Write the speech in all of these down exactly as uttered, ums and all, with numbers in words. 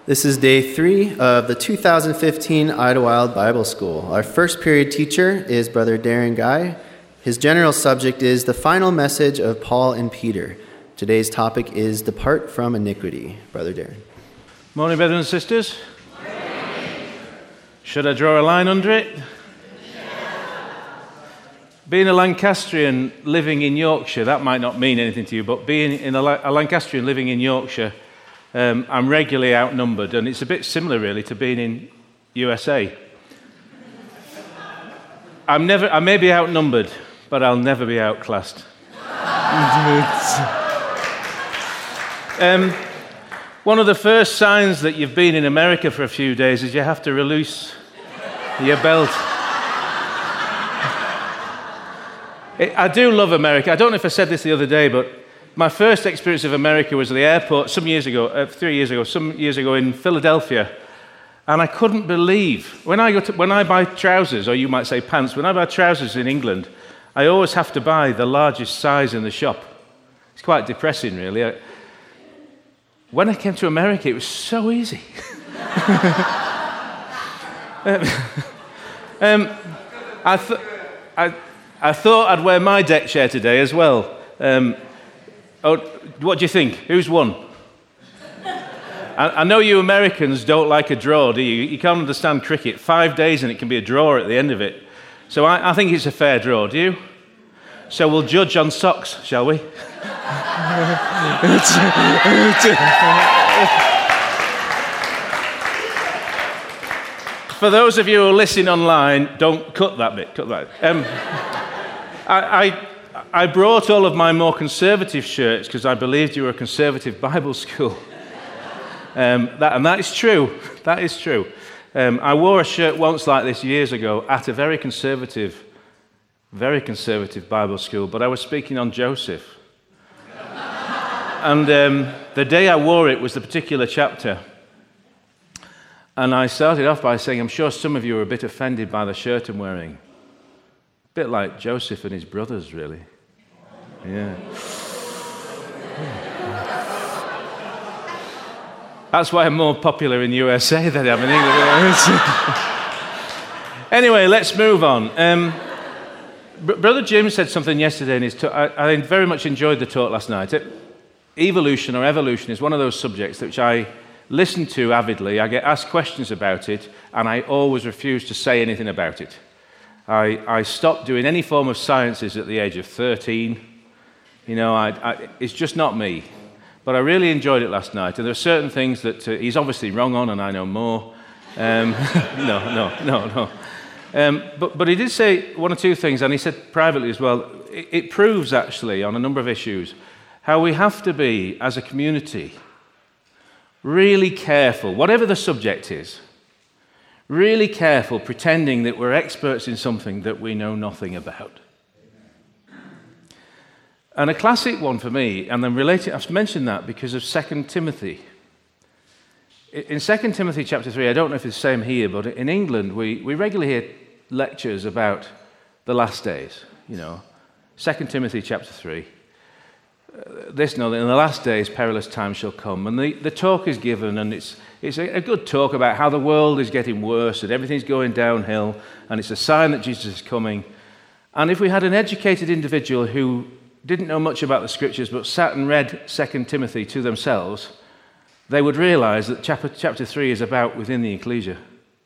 This is day three of the two thousand fifteen Idlewild Bible School. Our first period teacher is Brother Darren Guy. His general subject is the final message of Paul and Peter. Today's topic is Depart from Iniquity. Brother Darren. Morning, brothers and sisters. Morning. Should I draw a line under it? Yeah. Being a Lancastrian living in Yorkshire, that might not mean anything to you, but being in a, a Lancastrian living in Yorkshire, Um, I'm regularly outnumbered, and it's a bit similar, really, to being in U S A. I'm never, I may be outnumbered, but I'll never be outclassed. um, one of the first signs that you've been in America for a few days is you have to release your belt. it, I do love America. I don't know if I said this the other day, but my first experience of America was at the airport some years ago, uh, three years ago, some years ago in Philadelphia, and I couldn't believe, when I, go to, when I buy trousers, or you might say pants, when I buy trousers in England, I always have to buy the largest size in the shop. It's quite depressing, really. I, when I came to America, it was so easy. um, um, I, th- I, I thought I'd wear my deck chair today as well. Um, Oh, what do you think? Who's won? I, I know you Americans don't like a draw, do you? You can't understand cricket. Five days and it can be a draw at the end of it. So I, I think it's a fair draw, do you? So we'll judge on socks, shall we? For those of you who are listening online, don't cut that bit. Cut that. Um, I... I I brought all of my more conservative shirts because I believed you were a conservative Bible school. um, that, and that is true. That is true. Um, I wore a shirt once like this years ago at a very conservative, very conservative Bible school, but I was speaking on Joseph. and um, the day I wore it was the particular chapter. And I started off by saying, I'm sure some of you are a bit offended by the shirt I'm wearing. A bit like Joseph and his brothers, really. Yeah. That's why I'm more popular in U S A than I am in England. Anyway, let's move on. Um, Br- Brother Jim said something yesterday in his talk. I, I very much enjoyed the talk last night. It, evolution or evolution is one of those subjects which I listen to avidly. I get asked questions about it, and I always refuse to say anything about it. I, I stopped doing any form of sciences at the age of thirteen. You know, I, I, it's just not me. But I really enjoyed it last night. And there are certain things that uh, he's obviously wrong on, and I know more. Um, no, no, no, no. Um, but, but he did say one or two things, and he said privately as well, it, it proves actually on a number of issues how we have to be, as a community, really careful, whatever the subject is, really careful pretending that we're experts in something that we know nothing about. And a classic one for me, and then related, I've mentioned that because of Second Timothy. In Second Timothy chapter three, I don't know if it's the same here, but in England, we, we regularly hear lectures about the last days, you know. Second Timothy chapter three. Uh, this, no, in the last days, perilous times shall come. And the, the talk is given, and it's, it's a, a good talk about how the world is getting worse, and everything's going downhill, and it's a sign that Jesus is coming. And if we had an educated individual who didn't know much about the scriptures but sat and read Second Timothy to themselves, they would realize that chapter, chapter three is about within the ecclesia.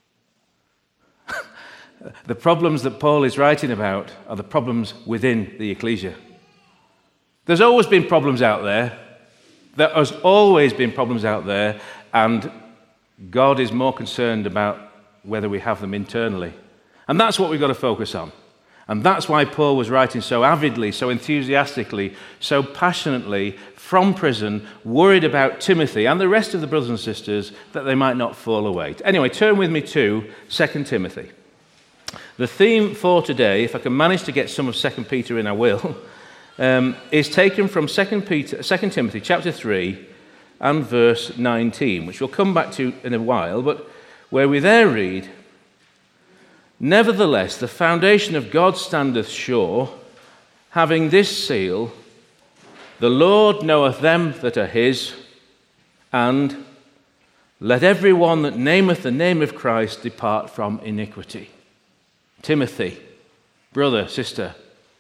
The problems that Paul is writing about are the problems within the ecclesia. There's always been problems out there. There has always been problems out there, and God is more concerned about whether we have them internally. And that's what we've got to focus on. And that's why Paul was writing so avidly, so enthusiastically, so passionately from prison, worried about Timothy and the rest of the brothers and sisters that they might not fall away. Anyway, turn with me to Second Timothy. The theme for today, if I can manage to get some of Second Peter in, I will, um, is taken from Second Peter, Second Timothy chapter three and verse nineteen, which we'll come back to in a while, but where we there read, nevertheless, the foundation of God standeth sure, having this seal, the Lord knoweth them that are his, and let everyone that nameth the name of Christ depart from iniquity. Timothy, brother, sister,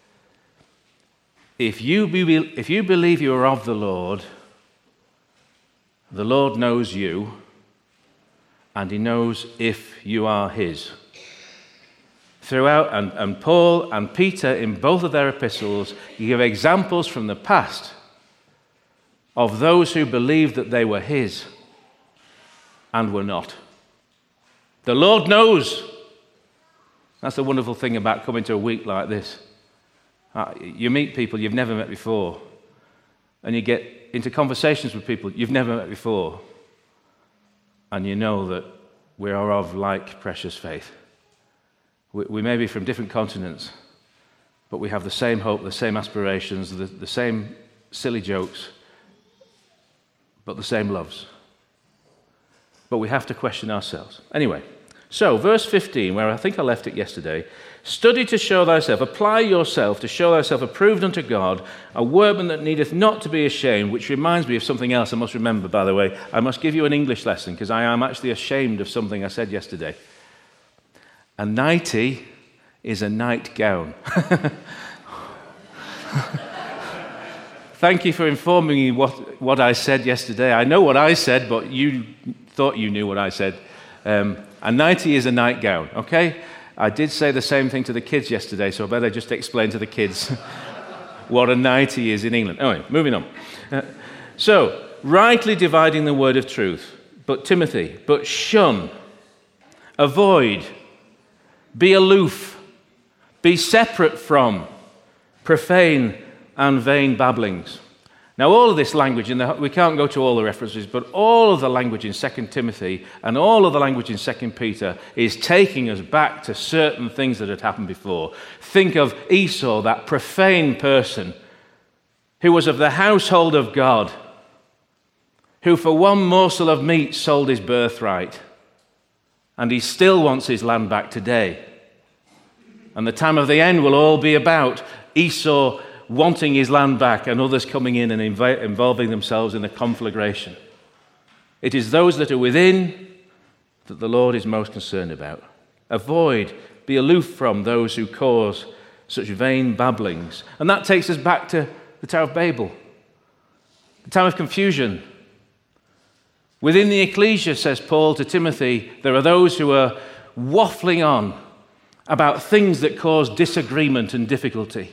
if you, be, if you believe you are of the Lord, the Lord knows you, and he knows if you are his. Throughout, and, and Paul and Peter, in both of their epistles, give examples from the past of those who believed that they were his and were not. The Lord knows. That's the wonderful thing about coming to a week like this. Uh, you meet people you've never met before, and you get into conversations with people you've never met before, and you know that we are of like precious faith. We, we may be from different continents, but we have the same hope, the same aspirations, the, the same silly jokes, but the same loves. But we have to question ourselves. Anyway, so verse fifteen, where I think I left it yesterday, study to show thyself, apply yourself to show thyself approved unto God, a workman that needeth not to be ashamed, which reminds me of something else I must remember, by the way. I must give you an English lesson, because I am actually ashamed of something I said yesterday. A nightie is a nightgown. Thank you for informing me what, what I said yesterday. I know what I said, but you thought you knew what I said. Um, a nightie is a nightgown, okay? I did say the same thing to the kids yesterday, so I better just explain to the kids what a nightie is in England. Anyway, moving on. Uh, so, rightly dividing the word of truth. But Timothy, but shun, avoid, be aloof, be separate from profane and vain babblings. Now, all of this language, in the, we can't go to all the references, but all of the language in Second Timothy and all of the language in Second Peter is taking us back to certain things that had happened before. Think of Esau, that profane person who was of the household of God, who for one morsel of meat sold his birthright, and he still wants his land back today. And the time of the end will all be about Esau wanting his land back and others coming in and inv- involving themselves in the conflagration. It is those that are within that the Lord is most concerned about. Avoid, be aloof from those who cause such vain babblings. And that takes us back to the Tower of Babel, the time of confusion. Within the ecclesia, says Paul to Timothy, there are those who are waffling on about things that cause disagreement and difficulty.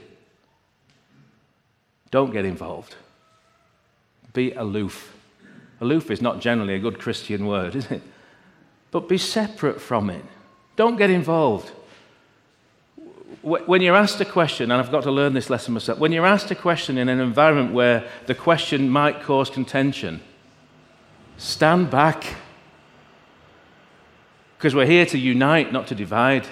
Don't get involved. Be aloof. Aloof is not generally a good Christian word, is it? But be separate from it. Don't get involved. When you're asked a question, and I've got to learn this lesson myself, when you're asked a question in an environment where the question might cause contention, stand back. Because we're here to unite, not to divide.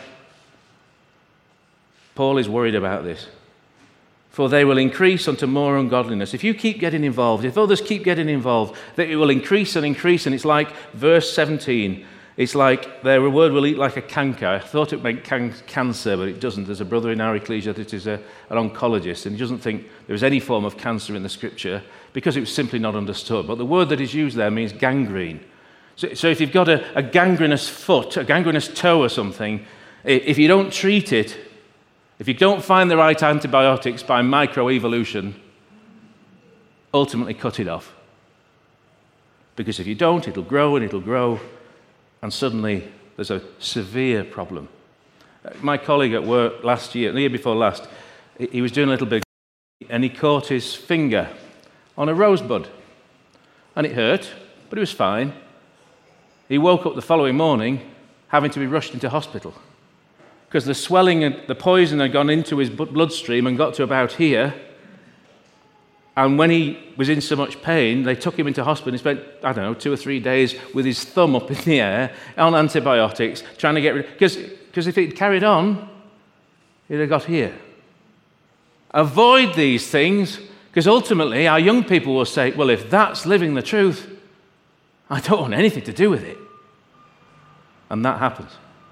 Paul is worried about this. For they will increase unto more ungodliness. If you keep getting involved, if others keep getting involved, that it will increase and increase. And it's like verse seventeen. It's like their word will eat like a canker. I thought it meant can- cancer, but it doesn't. There's a brother in our ecclesia that is a, an oncologist, and he doesn't think there is any form of cancer in the scripture because it was simply not understood. But the word that is used there means gangrene. So, so if you've got a, a gangrenous foot, a gangrenous toe or something, if you don't treat it, if you don't find the right antibiotics by microevolution, ultimately cut it off. Because if you don't, it'll grow and it'll grow, and suddenly there's a severe problem. My colleague at work last year, the year before last, he was doing a little bit, and he caught his finger on a rosebud. And it hurt, but it was fine. He woke up the following morning having to be rushed into hospital, because the swelling and the poison had gone into his bloodstream and got to about here. And when he was in so much pain, they took him into hospital. He spent, I don't know, two or three days with his thumb up in the air on antibiotics, trying to get rid of it. Because, because if it carried on, he'd have got here. Avoid these things, because ultimately our young people will say, well, if that's living the truth, I don't want anything to do with it. And that happens.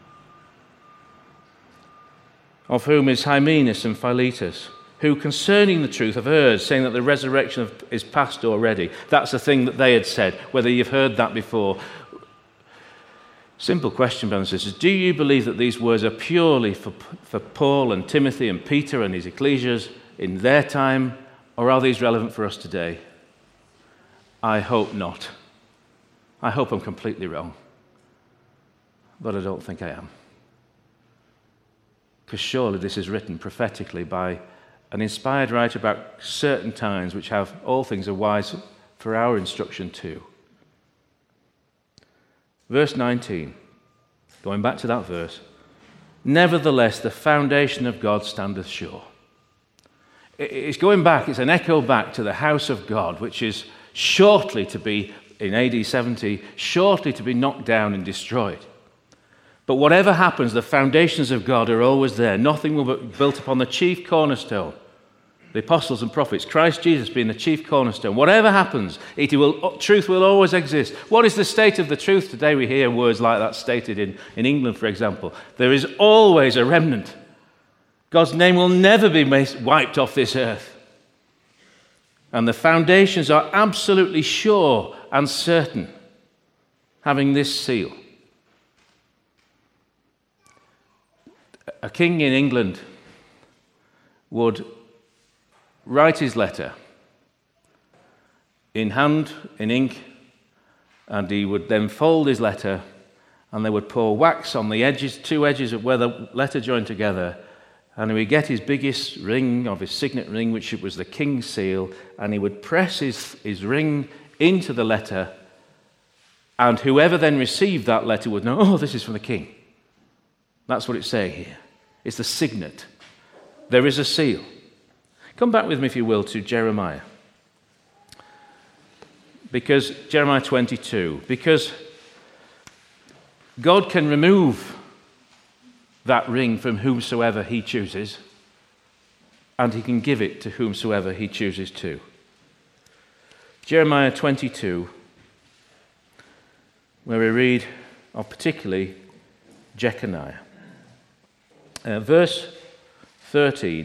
Of whom is Hymenaeus and Philetus, who concerning the truth have heard, saying that the resurrection is past already. That's the thing that they had said, whether you've heard that before. Simple question, brothers and sisters. Do you believe that these words are purely for, for Paul and Timothy and Peter and his ecclesias in their time, or are these relevant for us today? I hope not. I hope I'm completely wrong. But I don't think I am. Because surely this is written prophetically by an inspired writer about certain times which have all things are wise for our instruction too. Verse nineteen, going back to that verse, nevertheless the foundation of God standeth sure. It's going back, it's an echo back to the house of God, which is shortly to be, in A D seventy, shortly to be knocked down and destroyed. But whatever happens, the foundations of God are always there. Nothing will be built upon the chief cornerstone, the apostles and prophets, Christ Jesus being the chief cornerstone. Whatever happens, it will, truth will always exist. What is the state of the truth today? We hear words like that stated in, in England, for example. There is always a remnant. God's name will never be wiped off this earth. And the foundations are absolutely sure and certain, having this seal. A king in England would write his letter in hand, in ink, and he would then fold his letter, and they would pour wax on the edges, two edges of where the letter joined together, and he would get his biggest ring of his signet ring, which was the king's seal, and he would press his, his ring into the letter, and whoever then received that letter would know, oh, this is from the king. That's what it's saying here. It's the signet. There is a seal. Come back with me, if you will, to Jeremiah. Because Jeremiah twenty-two, because God can remove that ring from whomsoever he chooses, and he can give it to whomsoever he chooses to. Jeremiah twenty-two, where we read of particularly Jeconiah. Uh, verse thirteen,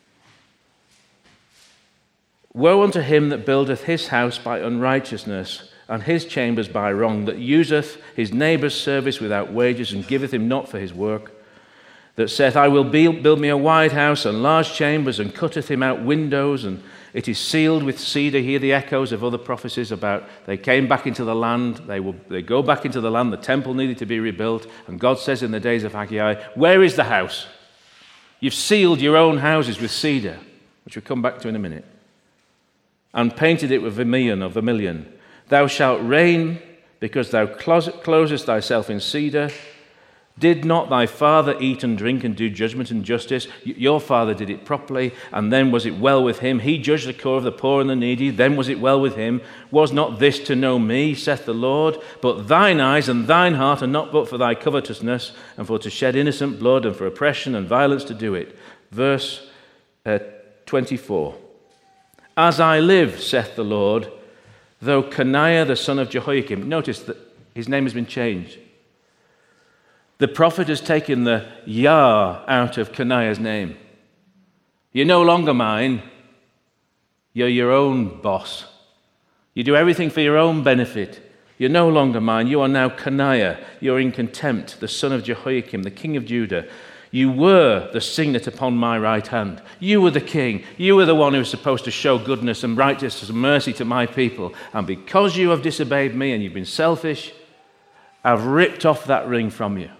woe unto him that buildeth his house by unrighteousness, and his chambers by wrong, that useth his neighbour's service without wages, and giveth him not for his work, that saith, I will build me a wide house and large chambers, and cutteth him out windows, and it is sealed with cedar. Hear the echoes of other prophecies about they came back into the land, they will they go back into the land, the temple needed to be rebuilt, and God says in the days of Haggai, where is the house? You've sealed your own houses with cedar, which we'll come back to in a minute, and painted it with vermilion or vermilion. Thou shalt reign because thou closest thyself in cedar. Did not thy father eat and drink and do judgment and justice? Your father did it properly, and then was it well with him? He judged the cause of the poor and the needy, then was it well with him? Was not this to know me, saith the Lord? But thine eyes and thine heart are not but for thy covetousness, and for to shed innocent blood, and for oppression and violence to do it. Verse uh, twenty-four. As I live, saith the Lord, though Coniah the son of Jehoiakim, notice that his name has been changed. The prophet has taken the Yah out of Coniah's name. You're no longer mine. You're your own boss. You do everything for your own benefit. You're no longer mine. You are now Coniah. You're in contempt, the son of Jehoiakim, the king of Judah. You were the signet upon my right hand. You were the king. You were the one who was supposed to show goodness and righteousness and mercy to my people. And because you have disobeyed me and you've been selfish, I've ripped off that ring from you.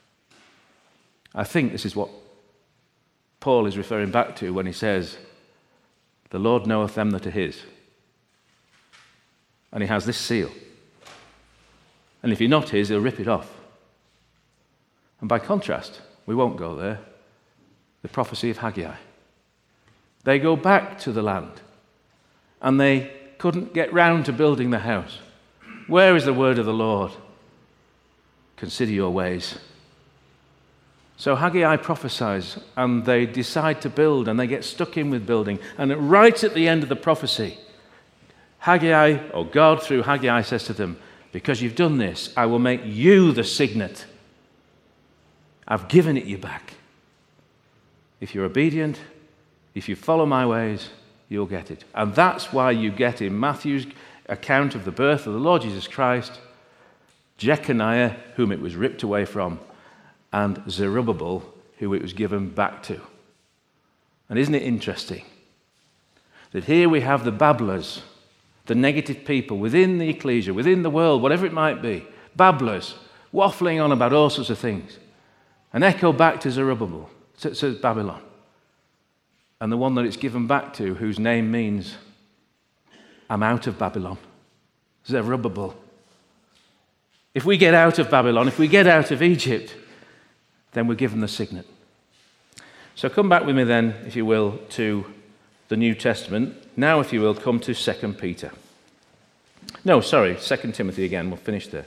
I think this is what Paul is referring back to when he says, the Lord knoweth them that are his. And he has this seal. And if you're not his, he'll rip it off. And by contrast, we won't go there, the prophecy of Haggai. They go back to the land, and they couldn't get round to building the house. Where is the word of the Lord? Consider your ways. So Haggai prophesies, and they decide to build, and they get stuck in with building. And right at the end of the prophecy, Haggai, or God through Haggai, says to them, because you've done this, I will make you the signet. I've given it you back. If you're obedient, if you follow my ways, you'll get it. And that's why you get in Matthew's account of the birth of the Lord Jesus Christ, Jeconiah, whom it was ripped away from, and Zerubbabel, who it was given back to. And isn't it interesting that here we have the babblers, the negative people within the ecclesia, within the world, whatever it might be, babblers, waffling on about all sorts of things. An echo back to Zerubbabel, to, to Babylon. And the one that it's given back to, whose name means, I'm out of Babylon, Zerubbabel. If we get out of Babylon, if we get out of Egypt, then we're given the signet. So come back with me then, if you will, to the New Testament. Now, if you will, come to Second Peter. No, sorry, Second Timothy again. We'll finish there.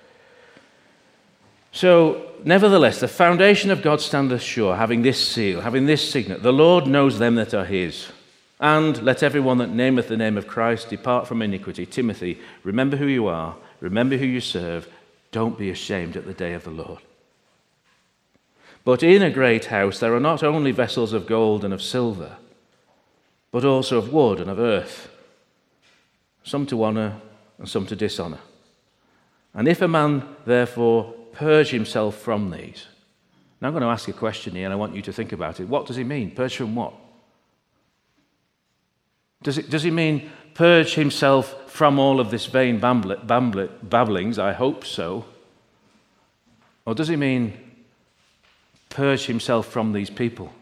So, nevertheless, the foundation of God standeth sure, having this seal, having this signet. The Lord knows them that are his. And let everyone that nameth the name of Christ depart from iniquity. Timothy, remember who you are. Remember who you serve. Don't be ashamed at the day of the Lord. But in a great house there are not only vessels of gold and of silver, but also of wood and of earth, some to honour and some to dishonour. And if a man therefore purge himself from these. Now I'm going to ask a question here and I want you to think about it. What does he mean? Purge from what? Does it, does he mean purge himself from all of this vain bamblet, bamblet, babblings? I hope so. Or does he mean purge himself from these people?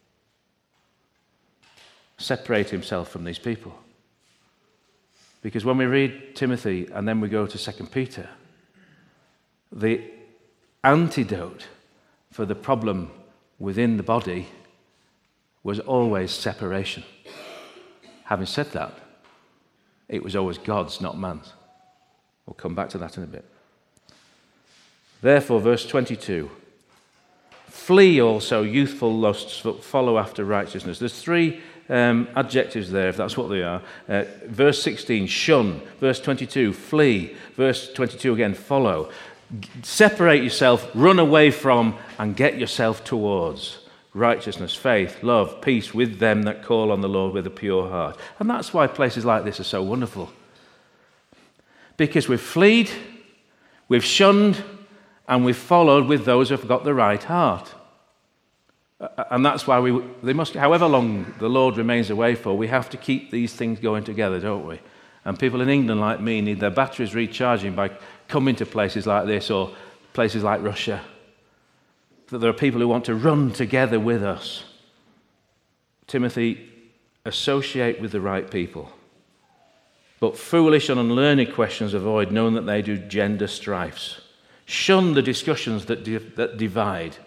Separate himself from these people? Because when we read Timothy and then we go to Second Peter, the antidote for the problem within the body was always separation. Having said that, it was always God's, not man's. We'll come back to that in a bit. Therefore, verse twenty-two, flee also youthful lusts, but follow after righteousness. There's three um, adjectives there, if that's what they are. Uh, verse sixteen, shun. Verse twenty-two, flee. Verse twenty-two again, follow. Separate yourself, run away from, and get yourself towards righteousness, faith, love, peace with them that call on the Lord with a pure heart. And that's why places like this are so wonderful. Because we've fled, we've shunned, and we've followed with those who've got the right heart. And that's why we, they must, however long the Lord remains away for, we have to keep these things going together, don't we? And people in England like me need their batteries recharging by coming to places like this or places like Russia. That there are people who want to run together with us. Timothy, associate with the right people. But foolish and unlearned questions avoid, knowing that they do gender strifes. Shun the discussions that, di- that divide.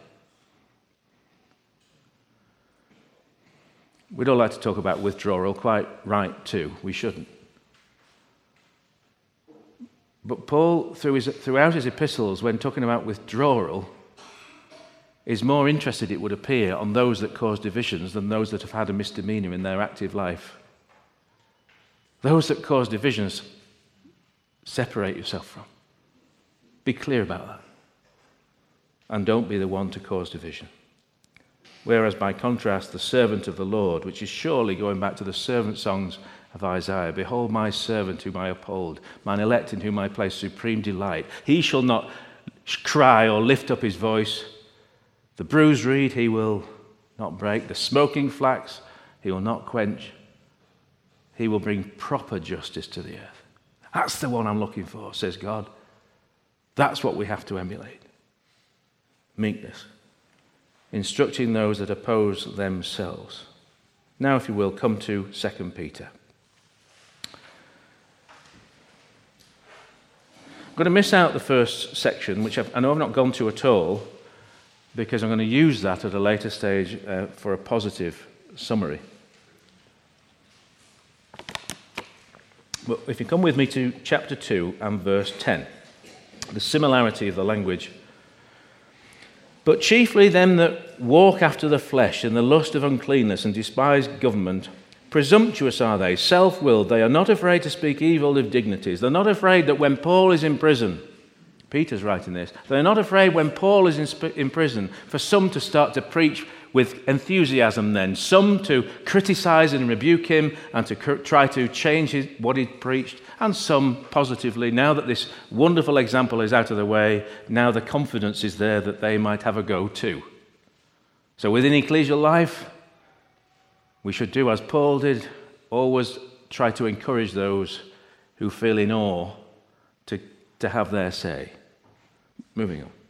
We don't like to talk about withdrawal, quite right too. We shouldn't. But Paul, through his, throughout his epistles, when talking about withdrawal, is more interested, it would appear, on those that cause divisions than those that have had a misdemeanor in their active life. Those that cause divisions, separate yourself from. Be clear about that. And don't be the one to cause division. Whereas, by contrast, the servant of the Lord, which is surely going back to the servant songs of Isaiah, behold my servant whom I uphold, mine elect in whom I place supreme delight. He shall not cry or lift up his voice. The bruised reed he will not break. The smoking flax he will not quench. He will bring proper justice to the earth. That's the one I'm looking for, says God. That's what we have to emulate. Meekness. Instructing those that oppose themselves. Now, if you will, come to Second Peter. I'm going to miss out the first section, which I've, I know I've not gone to at all, because I'm going to use that at a later stage uh, for a positive summary. But if you come with me to chapter two and verse ten, the similarity of the language. But chiefly them that walk after the flesh in the lust of uncleanness and despise government, presumptuous are they, self-willed, they are not afraid to speak evil of dignities. They're not afraid that when Paul is in prison, Peter's writing this, they're not afraid when Paul is in, sp- in prison for some to start to preach with enthusiasm then, some to criticize and rebuke him and to cr- try to change his, what he preached, and some positively. Now that this wonderful example is out of the way, now the confidence is there that they might have a go too. So within ecclesial life, we should do as Paul did, always try to encourage those who feel in awe to, to have their say. Moving on.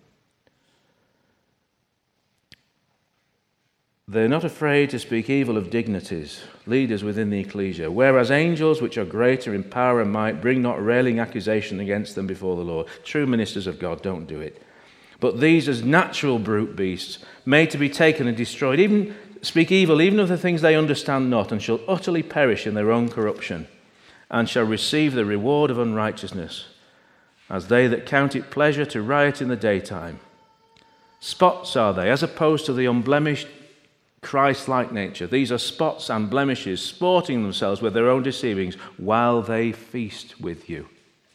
They're not afraid to speak evil of dignities, leaders within the ecclesia, whereas angels, which are greater in power and might, bring not railing accusation against them before the Lord. True ministers of God don't do it. But these, as natural brute beasts, made to be taken and destroyed, even speak evil even of the things they understand not, and shall utterly perish in their own corruption, and shall receive the reward of unrighteousness, as they that count it pleasure to riot in the daytime. Spots are they, as opposed to the unblemished Christ-like nature. These are spots and blemishes, sporting themselves with their own deceivings while they feast with you,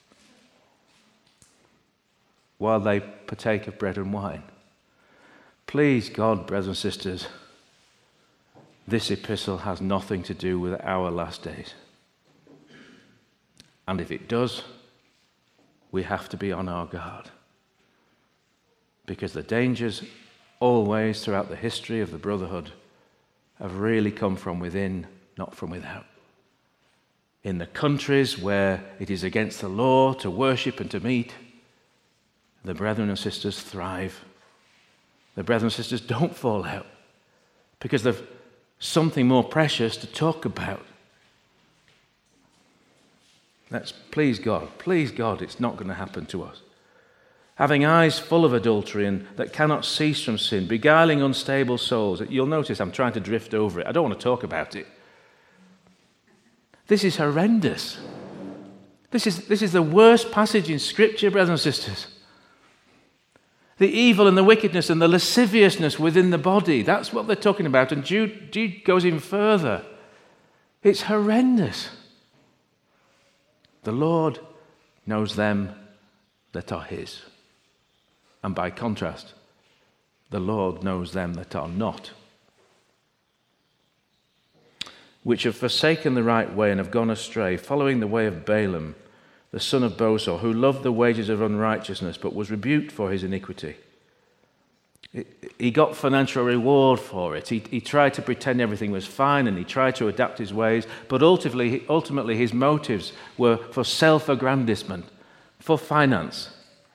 while they partake of bread and wine. Please God, brothers and sisters, this epistle has nothing to do with our last days. And if it does, we have to be on our guard. Because the dangers always throughout the history of the brotherhood have really come from within, not from without. In the countries where it is against the law to worship and to meet, the brethren and sisters thrive. The brethren and sisters don't fall out because they've something more precious to talk about. Let's please God, please God, it's not going to happen to us. Having eyes full of adultery and that cannot cease from sin, beguiling unstable souls. You'll notice I'm trying to drift over it. I don't want to talk about it. This is horrendous. This is, this is the worst passage in Scripture, brothers and sisters. The evil and the wickedness and the lasciviousness within the body. That's what they're talking about. And Jude, Jude goes even further. It's horrendous. The Lord knows them that are his. And by contrast, the Lord knows them that are not, which have forsaken the right way and have gone astray, following the way of Balaam, the son of Bosor, who loved the wages of unrighteousness, but was rebuked for his iniquity. He got financial reward for it. He, he tried to pretend everything was fine, and he tried to adapt his ways, but ultimately, ultimately his motives were for self-aggrandizement, for finance.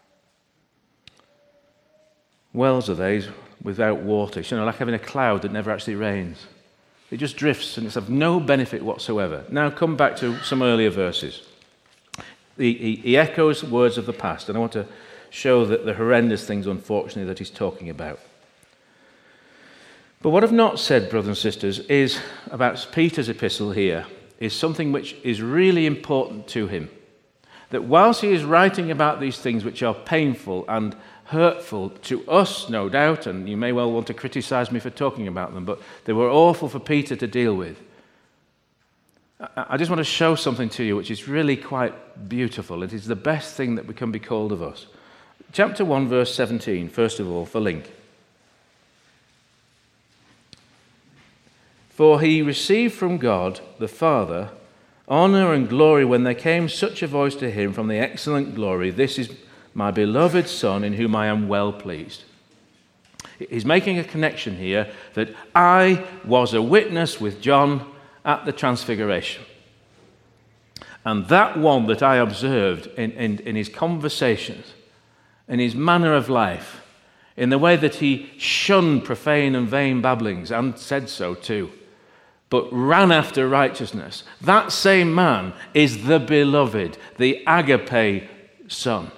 Wells are they without water. It's, you know, like having a cloud that never actually rains. It just drifts and it's of no benefit whatsoever. Now come back to some earlier verses. He, he, he echoes words of the past, and I want to show that the horrendous things, unfortunately, that he's talking about. But what I've not said, brothers and sisters, is about Peter's epistle here, is something which is really important to him. That whilst he is writing about these things which are painful and hurtful to us, no doubt, and you may well want to criticize me for talking about them, but they were awful for Peter to deal with. I just want to show something to you which is really quite beautiful. It is the best thing that can be called of us. Chapter one, verse seventeen, first of all, for link. For he received from God the Father honor and glory when there came such a voice to him from the excellent glory, "This is my beloved Son, in whom I am well pleased." He's making a connection here that I was a witness with John at the Transfiguration. And that one that I observed in, in, in his conversations, in his manner of life, in the way that he shunned profane and vain babblings, and said so too, but ran after righteousness, that same man is the beloved, the agape Son.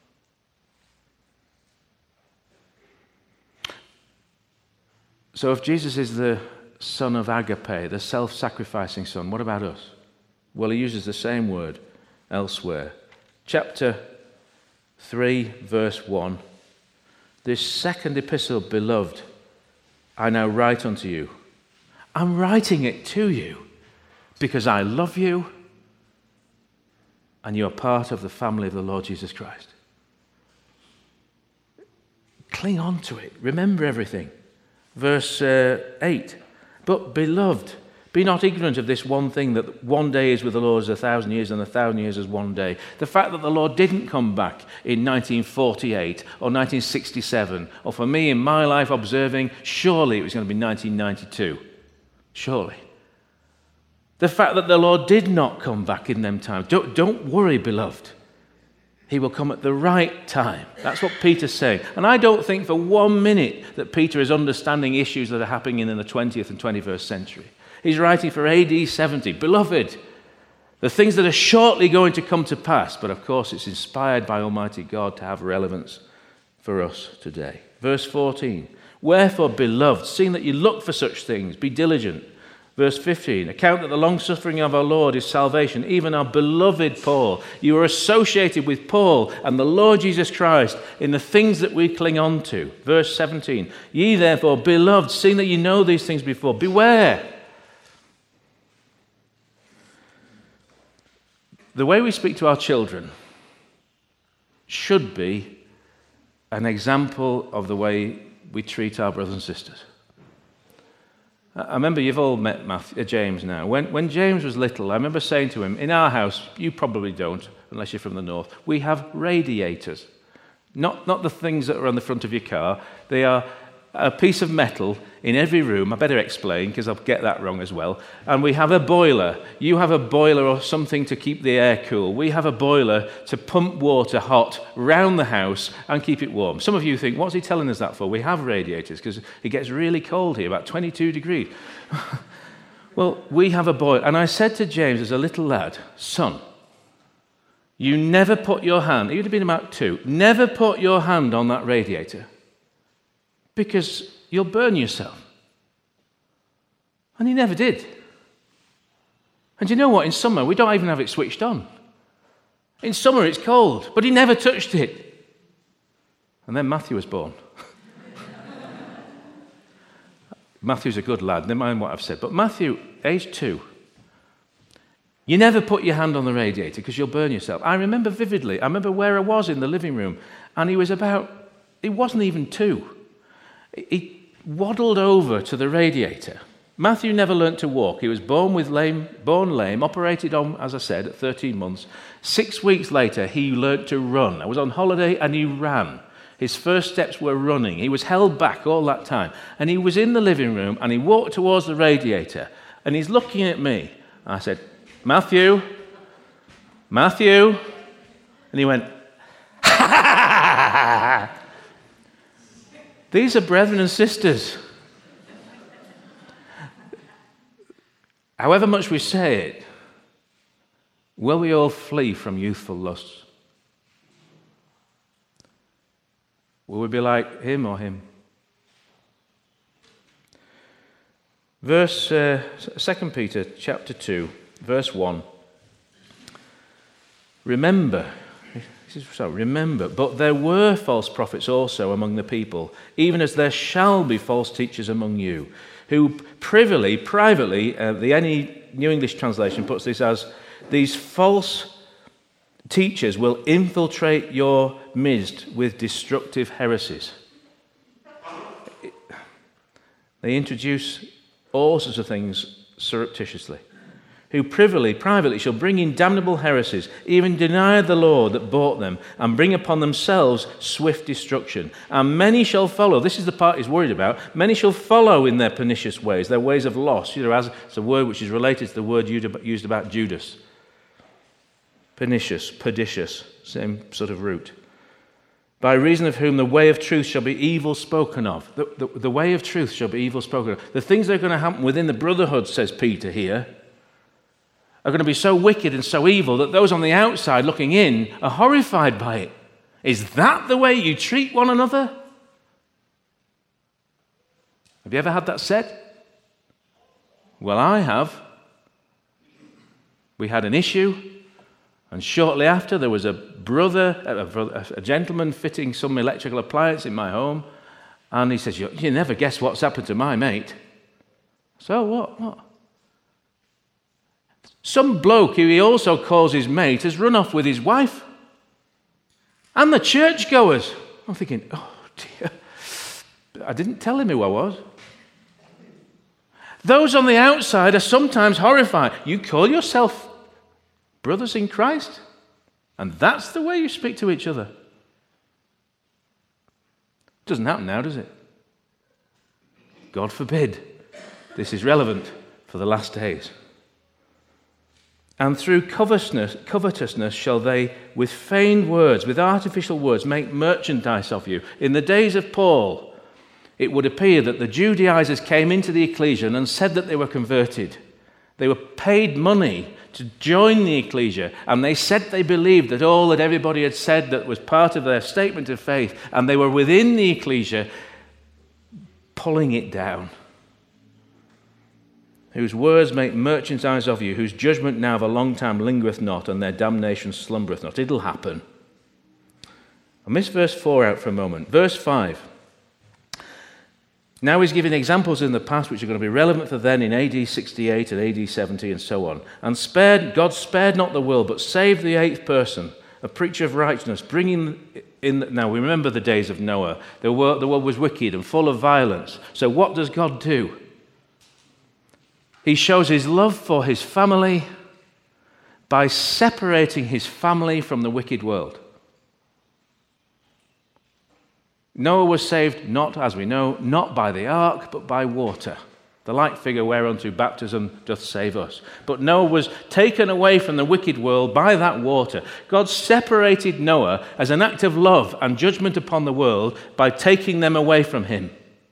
So if Jesus is the Son of agape, the self-sacrificing Son, what about us? Well, he uses the same word elsewhere. Chapter three, verse one. This second epistle, beloved, I now write unto you. I'm writing it to you because I love you and you're part of the family of the Lord Jesus Christ. Cling on to it. Remember everything. Verse uh, eight. But beloved, be not ignorant of this one thing, that one day is with the Lord as a thousand years, and a thousand years as one day. The fact that the Lord didn't come back in nineteen forty-eight or nineteen sixty-seven, or for me in my life observing, surely it was going to be nineteen ninety-two. Surely. The fact that the Lord did not come back in them times. Don't, don't worry, beloved. He will come at the right time. That's what Peter's saying. And I don't think for one minute that Peter is understanding issues that are happening in the twentieth and twenty-first century. He's writing for A D seventy. Beloved, the things that are shortly going to come to pass, but of course it's inspired by Almighty God to have relevance for us today. Verse fourteen. Wherefore, beloved, seeing that you look for such things, be diligent. Verse fifteen, account that the long-suffering of our Lord is salvation, even our beloved Paul. You are associated with Paul and the Lord Jesus Christ in the things that we cling on to. Verse seventeen, ye therefore, beloved, seeing that you know these things before, beware. The way we speak to our children should be an example of the way we treat our brothers and sisters. I remember you've all met Matthew, uh, James now. When, when James was little, I remember saying to him, in our house, you probably don't, unless you're from the north, we have radiators. Not, not the things that are on the front of your car. They are a piece of metal in every room. I better explain, because I'll get that wrong as well. And we have a boiler. You have a boiler or something to keep the air cool. We have a boiler to pump water hot round the house and keep it warm. Some of you think, what's he telling us that for? We have radiators because it gets really cold here, about twenty-two degrees. Well, we have a boiler. And I said to James as a little lad, son, you never put your hand, he would have been about two, never put your hand on that radiator, because you'll burn yourself. And he never did. And you know what? In summer, we don't even have it switched on. In summer, it's cold, but he never touched it. And then Matthew was born. Matthew's a good lad, never mind what I've said. But Matthew, age two, you never put your hand on the radiator because you'll burn yourself. I remember vividly, I remember where I was in the living room, and he was about, he wasn't even two. He waddled over to the radiator. Matthew never learnt to walk. He was born with lame, born lame, operated on, as I said, at thirteen months. Six weeks later, he learnt to run. I was on holiday and he ran. His first steps were running. He was held back all that time. And he was in the living room and he walked towards the radiator and he's looking at me. I said, Matthew, Matthew. And he went, ha ha ha ha ha. These are brethren and sisters. However much we say it, will we all flee from youthful lusts? Will we be like him or him? Verse, uh, Second Peter chapter two, verse one. Remember, So remember, but there were false prophets also among the people, even as there shall be false teachers among you, who privily, privately, uh, the N E New English translation puts this as, these false teachers will infiltrate your midst with destructive heresies. They introduce all sorts of things surreptitiously. Who privily, privately shall bring in damnable heresies, even deny the Lord that bought them, and bring upon themselves swift destruction. And many shall follow, this is the part he's worried about, many shall follow in their pernicious ways, their ways of loss. You know, as it's a word which is related to the word used about Judas. Pernicious, pernicious, same sort of root. By reason of whom the way of truth shall be evil spoken of. The, the, the way of truth shall be evil spoken of. The things that are going to happen within the brotherhood, says Peter here, are going to be so wicked and so evil that those on the outside looking in are horrified by it. Is that the way you treat one another? Have you ever had that said? Well, I have. We had an issue, and shortly after there was a brother, a, brother, a gentleman fitting some electrical appliance in my home, and he says, you, you never guess what's happened to my mate. So what? What? Some bloke who he also calls his mate has run off with his wife. And the churchgoers. I'm thinking, oh dear. I didn't tell him who I was. Those on the outside are sometimes horrified. You call yourself brothers in Christ? And that's the way you speak to each other. Doesn't happen now, does it? God forbid. This is relevant for the last days. And through covetousness, covetousness shall they, with feigned words, with artificial words, make merchandise of you. In the days of Paul, it would appear that the Judaizers came into the ecclesia and said that they were converted. They were paid money to join the ecclesia, and they said they believed that all that everybody had said that was part of their statement of faith, and they were within the ecclesia pulling it down. Whose words make merchandise of you, whose judgment now of a long time lingereth not, and their damnation slumbereth not. It'll happen. I'll miss verse four out for a moment. Verse five. Now he's giving examples in the past which are going to be relevant for then in A D sixty-eight and A D seventy and so on. And spared God spared not the world, but saved the eighth person, a preacher of righteousness, bringing in... Now we remember the days of Noah. The world, the world was wicked and full of violence. So what does God do? He shows his love for his family by separating his family from the wicked world. Noah was saved not, as we know, not by the ark, but by water. The like figure whereunto baptism doth save us. But Noah was taken away from the wicked world by that water. God separated Noah as an act of love and judgment upon the world by taking them away from him.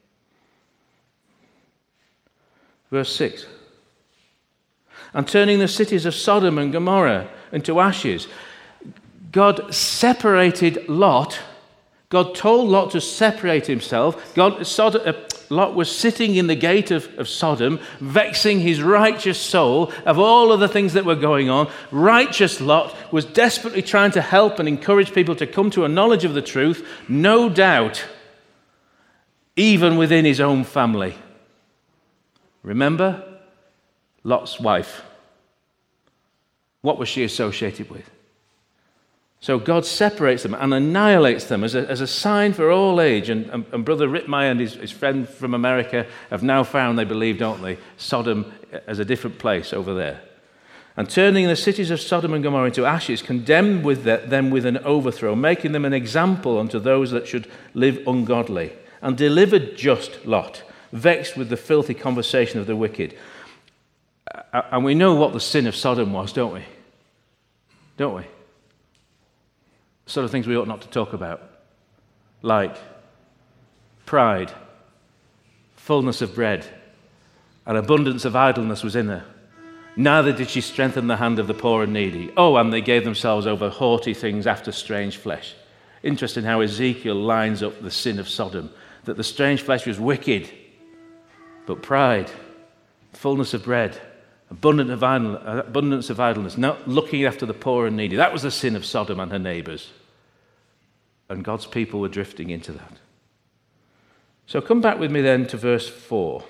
Verse six. And turning the cities of Sodom and Gomorrah into ashes. God separated Lot. God told Lot to separate himself. God, Sodom, uh, Lot was sitting in the gate of, of Sodom, vexing his righteous soul of all of the things that were going on. Righteous Lot was desperately trying to help and encourage people to come to a knowledge of the truth, no doubt, even within his own family. Remember? Lot's wife. What was she associated with? So God separates them and annihilates them as a, as a sign for all age. And, and, and Brother Rittmeyer and his, his friend from America have now found, they believe, don't they, Sodom as a different place over there. And turning the cities of Sodom and Gomorrah into ashes, condemned with the, them with an overthrow, making them an example unto those that should live ungodly. And delivered just Lot, vexed with the filthy conversation of the wicked. And we know what the sin of Sodom was, don't we? Don't we? Sort of things we ought not to talk about. Like pride, fullness of bread, and abundance of idleness was in her. Neither did she strengthen the hand of the poor and needy. Oh, and they gave themselves over haughty things after strange flesh. Interesting how Ezekiel lines up the sin of Sodom, that the strange flesh was wicked, but pride, fullness of bread, abundance of idleness, abundance of idleness, not looking after the poor and needy. That was the sin of Sodom and her neighbors. And God's people were drifting into that. So come back with me then to verse four.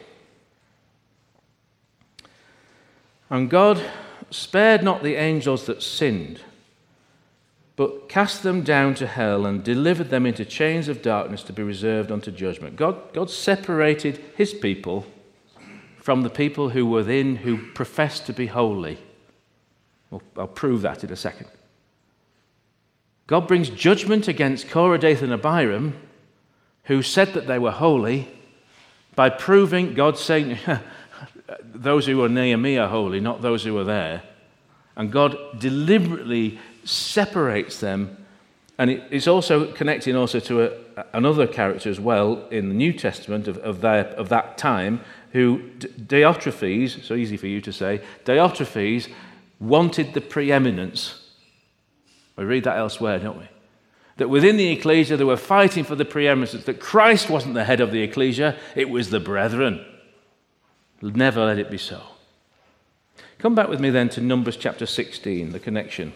And God spared not the angels that sinned, but cast them down to hell and delivered them into chains of darkness to be reserved unto judgment. God, God separated his people from the people who were within, who professed to be holy. Well, I'll prove that in a second. God brings judgment against Korah, Dathan, and Abiram, who said that they were holy, by proving, God saying, those who are near me are holy, not those who are there. And God deliberately separates them. And it's also connecting also to a, another character as well in the New Testament of, of, their, of that time, who Diotrephes, so easy for you to say, Diotrephes wanted the preeminence. We read that elsewhere, don't we? That within the ecclesia they were fighting for the preeminence, that Christ wasn't the head of the ecclesia, it was the brethren. Never let it be so. Come back with me then to Numbers chapter sixteen, the connection.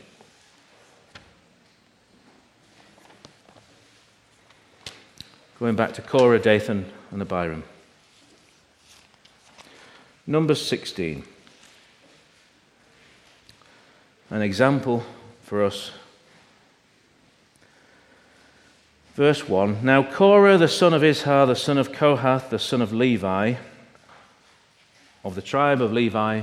Going back to Korah, Dathan, and Abiram. Numbers sixteen. An example for us. Verse one. Now Korah, the son of Izhar, the son of Kohath, the son of Levi, of the tribe of Levi,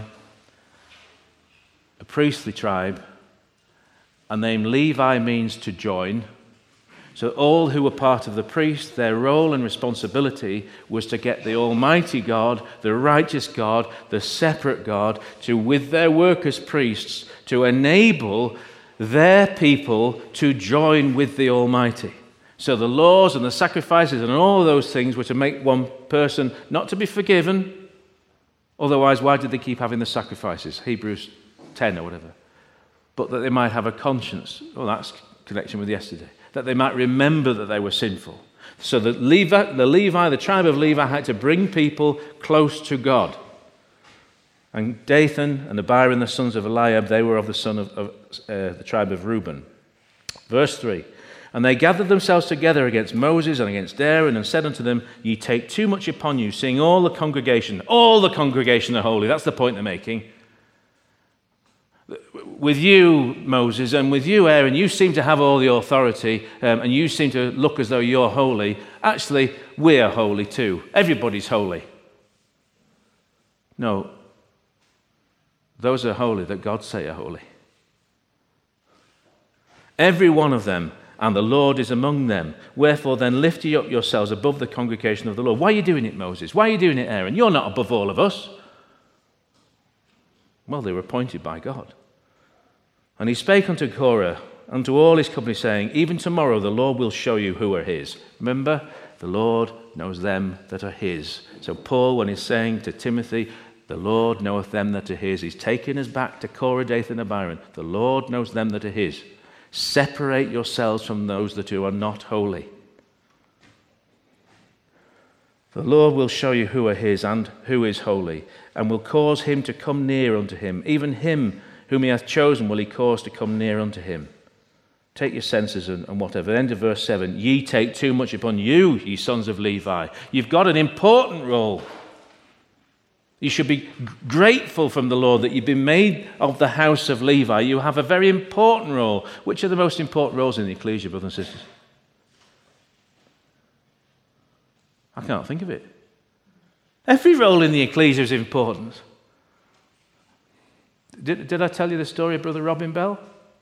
a priestly tribe, and name Levi means to join. So all who were part of the priest, their role and responsibility was to get the Almighty God, the righteous God, the separate God, to, with their work as priests, to enable their people to join with the Almighty. So the laws and the sacrifices and all of those things were to make one person not to be forgiven. Otherwise, why did they keep having the sacrifices? Hebrews ten or whatever. But that they might have a conscience. Well, that's connection with yesterday. That they might remember that they were sinful. So the Levi, the Levi, the tribe of Levi had to bring people close to God. And Dathan and Abiram, the sons of Eliab, they were of the son of, of uh, the tribe of Reuben. Verse three. And they gathered themselves together against Moses and against Aaron and said unto them, Ye take too much upon you, seeing all the congregation, all the congregation are holy. That's the point they're making. With you, Moses, and with you, Aaron, you seem to have all the authority, um, and you seem to look as though you're holy. Actually, we're holy too. Everybody's holy. No, those are holy that God say are holy. Every one of them, and the Lord is among them. Wherefore then lift ye up yourselves above the congregation of the Lord. Why are you doing it, Moses? Why are you doing it, Aaron? You're not above all of us. Well, they were appointed by God. And he spake unto Korah, unto all his company, saying, Even tomorrow the Lord will show you who are his. Remember, the Lord knows them that are his. So Paul, when he's saying to Timothy, the Lord knoweth them that are his, he's taking us back to Korah, Dathan, and Abiram. The Lord knows them that are his. Separate yourselves from those that are not holy. The Lord will show you who are his and who is holy, and will cause him to come near unto him. Even him whom he hath chosen will he cause to come near unto him. Take your senses and, and whatever. End of verse seven. Ye take too much upon you, ye sons of Levi. You've got an important role. You should be grateful from the Lord that you've been made of the house of Levi. You have a very important role. Which are the most important roles in the ecclesia, brothers and sisters? I can't think of it. Every role in the ecclesia is important. Did, did I tell you the story of Brother Robin Bell?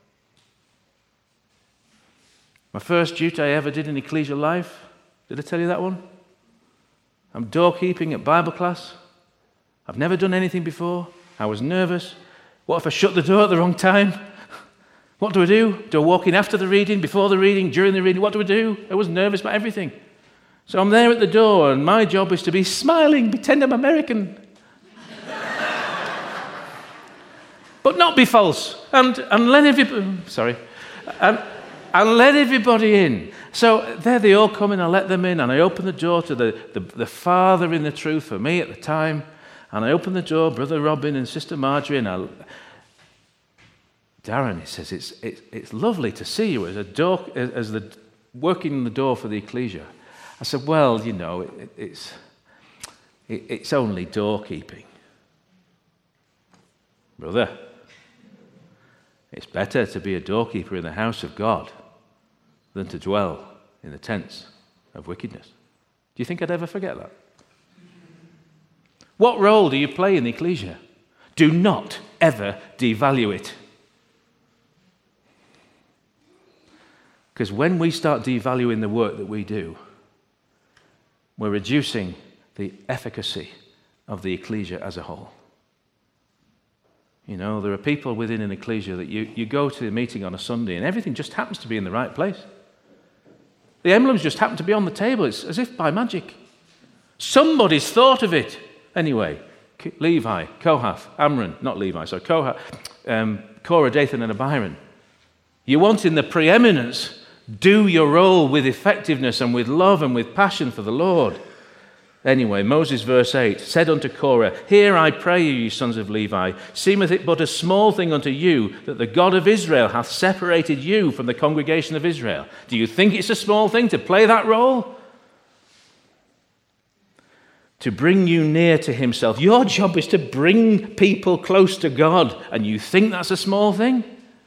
My first duty I ever did in ecclesial life. Did I tell you that one? I'm doorkeeping at Bible class. I've never done anything before. I was nervous. What if I shut the door at the wrong time? What do I do? Do I walk in after the reading, before the reading, during the reading? What do I do? I was nervous about everything. So I'm there at the door, and my job is to be smiling, pretend I'm American. But not be false. And, and let everybody... Sorry. And, and let everybody in. So there they all come in, I let them in, and I open the door to the, the, the father in the truth for me at the time. And I open the door, Brother Robin and Sister Marjorie, and I... Darren, he says, it's, it's, it's lovely to see you as a door, as the working in the door for the ecclesia. I said, well, you know, it, it's, it, it's only doorkeeping. Brother, it's better to be a doorkeeper in the house of God than to dwell in the tents of wickedness. Do you think I'd ever forget that? What role do you play in the ecclesia? Do not ever devalue it. Because when we start devaluing the work that we do, we're reducing the efficacy of the ecclesia as a whole. You know, there are people within an ecclesia that you, you go to the meeting on a Sunday and everything just happens to be in the right place. The emblems just happen to be on the table. It's as if by magic. Somebody's thought of it. Anyway, Levi, Kohath, Amram, not Levi, so Kohath, um, Korah, Dathan, and Abiram. You want in the preeminence, do your role with effectiveness and with love and with passion for the Lord. Anyway, Moses, verse eight, said unto Korah, Hear, I pray you, ye sons of Levi, seemeth it but a small thing unto you that the God of Israel hath separated you from the congregation of Israel. Do you think it's a small thing to play that role? To bring you near to himself. Your job is to bring people close to God, and you think that's a small thing?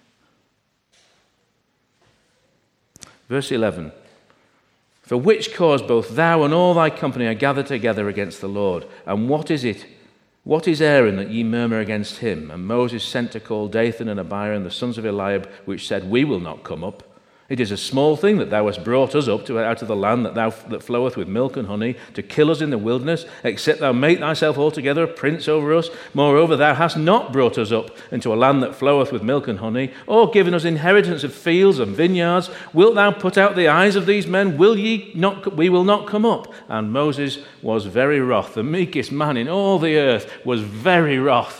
Verse eleven. For which cause both thou and all thy company are gathered together against the Lord. And what is it What is Aaron that ye murmur against him? And Moses sent to call Dathan and Abiram, the sons of Eliab, which said, We will not come up. It is a small thing that thou hast brought us up to out of the land that thou that floweth with milk and honey, to kill us in the wilderness, except thou make thyself altogether a prince over us. Moreover, thou hast not brought us up into a land that floweth with milk and honey, or given us inheritance of fields and vineyards. Wilt thou put out the eyes of these men? Will ye not? We will not come up. And Moses was very wroth. The meekest man in all the earth was very wroth.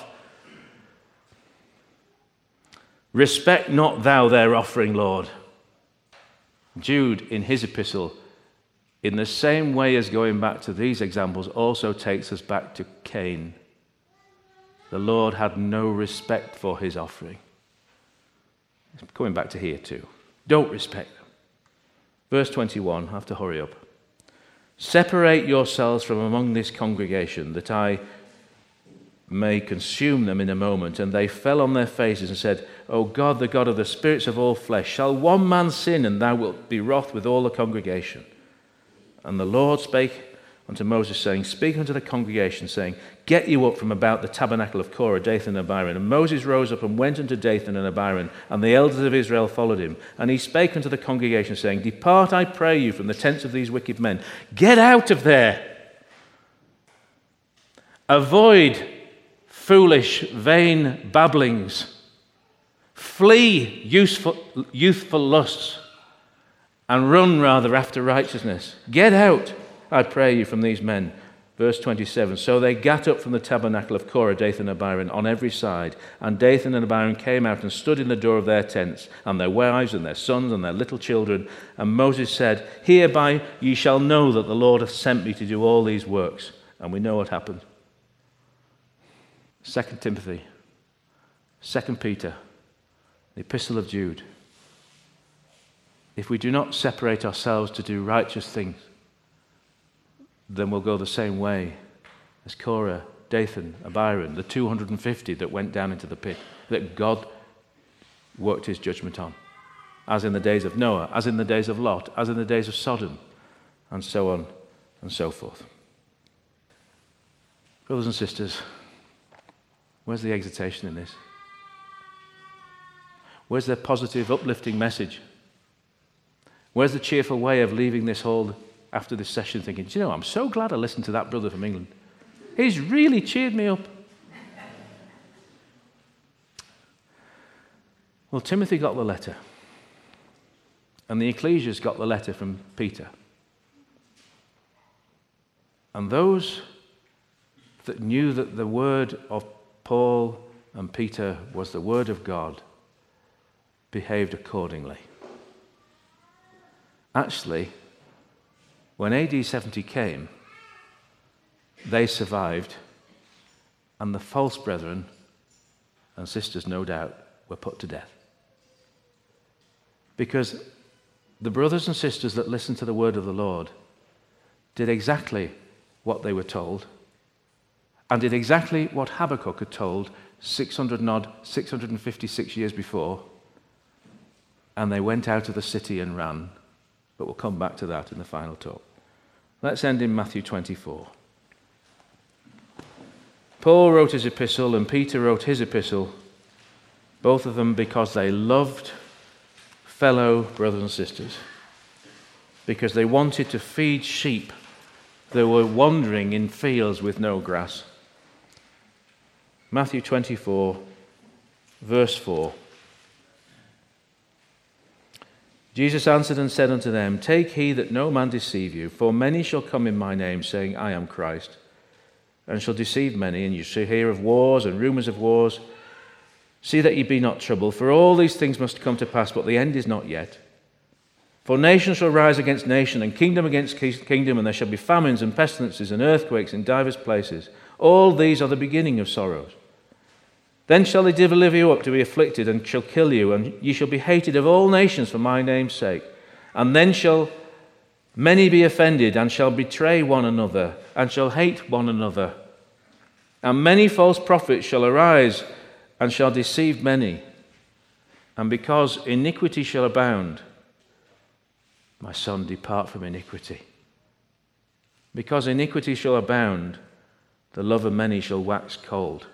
Respect not thou their offering, Lord. Jude, in his epistle, in the same way as going back to these examples, also takes us back to Cain. The Lord had no respect for his offering. Coming back to here too. Don't respect them. Verse twenty-one, I have to hurry up. Separate yourselves from among this congregation, that I may consume them in a moment. And they fell on their faces and said, O God, the God of the spirits of all flesh, shall one man sin, and thou wilt be wroth with all the congregation? And the Lord spake unto Moses, saying, Speak unto the congregation, saying, Get you up from about the tabernacle of Korah, Dathan and Abiram. And Moses rose up and went unto Dathan and Abiram, and the elders of Israel followed him. And he spake unto the congregation, saying, Depart, I pray you, from the tents of these wicked men. Get out of there. Avoid foolish, vain babblings. Flee youthful, youthful lusts, and run rather after righteousness. Get out, I pray you, from these men. Verse twenty-seven, So they gat up from the tabernacle of Korah, Dathan and Abiram, on every side. And Dathan and Abiram came out and stood in the door of their tents, and their wives and their sons and their little children. And Moses said, Hereby ye shall know that the Lord hath sent me to do all these works. And we know what happened. Second Timothy, Second Peter, the Epistle of Jude. If we do not separate ourselves to do righteous things, then we'll go the same way as Korah, Dathan, Abiram, the two hundred fifty that went down into the pit, that God worked his judgment on, as in the days of Noah, as in the days of Lot, as in the days of Sodom, and so on and so forth. Brothers and sisters, where's the exhortation in this? Where's the positive, uplifting message? Where's the cheerful way of leaving this hall after this session thinking, do you know, I'm so glad I listened to that brother from England. He's really cheered me up. Well, Timothy got the letter. And the ecclesias got the letter from Peter. And those that knew that the word of Paul and Peter was the word of God behaved accordingly. Actually, when A D seventy came, they survived, and the false brethren and sisters, no doubt, were put to death. Because the brothers and sisters that listened to the word of the Lord did exactly what they were told, and did exactly what Habakkuk had told six hundred odd, six hundred fifty-six years before, and they went out of the city and ran. But we'll come back to that in the final talk. Let's end in Matthew twenty-four. Paul wrote his epistle and Peter wrote his epistle, both of them because they loved fellow brothers and sisters, because they wanted to feed sheep that were wandering in fields with no grass. Matthew twenty-four, verse four. Jesus answered and said unto them, Take heed that no man deceive you, for many shall come in my name, saying, I am Christ, and shall deceive many, and you shall hear of wars and rumours of wars. See that ye be not troubled, for all these things must come to pass, but the end is not yet. For nation shall rise against nation, and kingdom against kingdom, and there shall be famines and pestilences and earthquakes in divers places. All these are the beginning of sorrows. Then shall they deliver you up to be afflicted, and shall kill you, and ye shall be hated of all nations for my name's sake. And then shall many be offended, and shall betray one another, and shall hate one another. And many false prophets shall arise, and shall deceive many. And because iniquity shall abound, my son, depart from iniquity. Because iniquity shall abound, the love of many shall wax cold.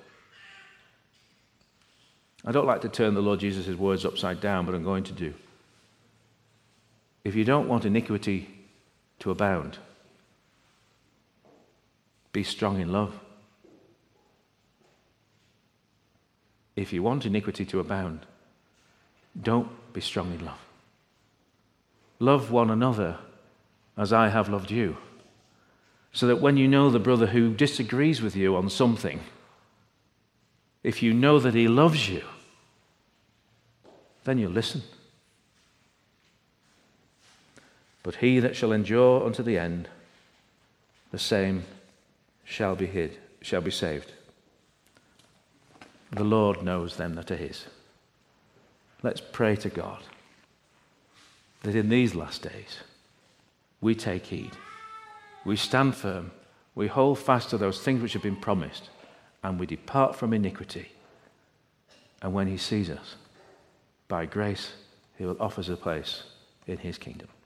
I don't like to turn the Lord Jesus' words upside down, but I'm going to do. If you don't want iniquity to abound, be strong in love. If you want iniquity to abound, don't be strong in love. Love one another as I have loved you, so that when you know the brother who disagrees with you on something, if you know that he loves you, then you'll listen. But he that shall endure unto the end, the same shall be hid, shall be saved. The Lord knows them that are his. Let's pray to God that in these last days we take heed, we stand firm, we hold fast to those things which have been promised, and we depart from iniquity. And when he sees us, by grace, he will offer us a place in his kingdom.